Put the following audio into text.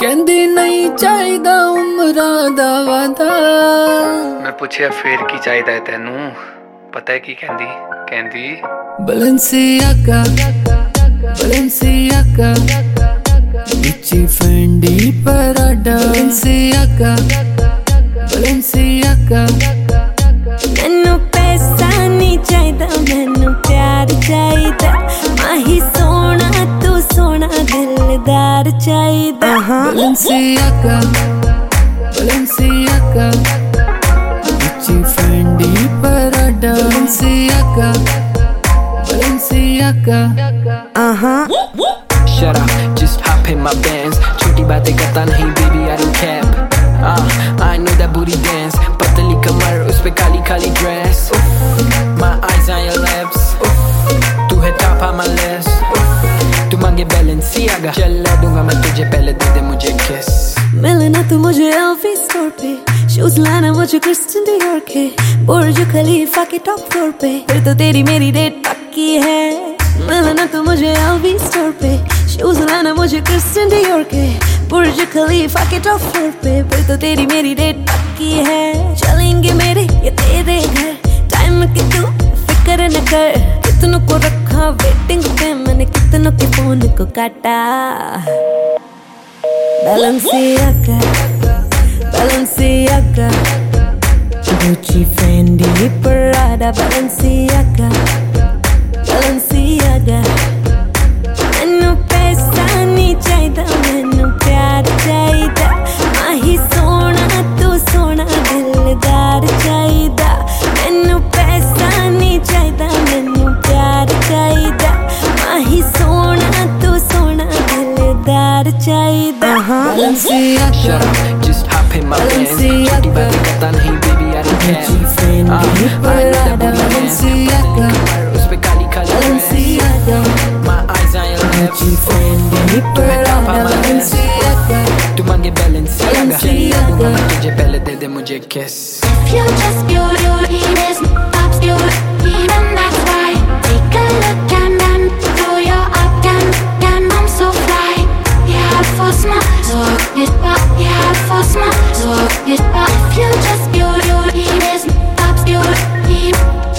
कहंदी नहीं चाहिदा उमरा दा वादा। मैं पूछया फिर की चाहिदा है तेनू? पता है की कहंदी Balenciaga Balenciaga Gucci Fendi Prada Balenciaga Balenciaga मैनू पैसा नहीं चाहिदा, मैनू प्यार चाहिदा। माही सोना तू सोना दिलदार चाहिदा। Balenciaga Balenciaga Gucci Fendi Prada Balenciaga Balenciaga Shut up, just hop in my Benz. छोटी बातें करता नहीं baby, I don't cap. I know that booty dance. पतली कमर उस पे Kali Kali dress. My eyes on your lips. तू है top on my list. तू मांगे Balenciaga, चल ला दूंगा मैं तुझे, पहले दे दे मुझे kiss. मिलना तू मुझे LV स्टोर पे, शूज लाना मुझे क्रिस्टियन डियोर के, बुर्ज खलीफा के टॉप फ्लोर पे, फिर तो तेरी मेरी डेट पक्की है। मिलना तू मुझे LV स्टोर पे, शूज लाना मुझे क्रिस्टियन डियोर के, बुर्ज खलीफा के टॉप फ्लोर पे, फिर तो तेरी मेरी डेट पक्की है। चलेंगे मेरे ये तेरे घर, टाइम की तू फिक्र न कर। कितनों को रखा वेटिंग पे, मैंने कितनों के फोन को काटा। Balenciaga Balenciaga Gucci Fendi Prada Balenciaga Balenciaga मैनू पैसा नहीं चाहिदा, मैनू प्यार चाहिदा। माही सोना तू सोना दिलदार चाहिदा। मैनू पैसा नहीं चाहिदा, मैनू प्यार चाहिदा। माही सोना तू सोना दिलदार चाहिदा। Shut up, just hop in my Benz. छोटी बातें करता नहीं baby, I don't care. I know that booty dance. उस पे Kali Kali dress. My eyes on your lips. तू है top on my list. तू मांगे Balenciaga, चल ला दूंगा मैं तुझे, पहले दे दे मुझे kiss. If you're just beauty, there's no obscurity, and that's why. Take a look and then throw your up and I'm so fly. Yeah, for smart, so it's pop. Yeah, for smart, so it's pop. If you're just beauty, there's no obscurity.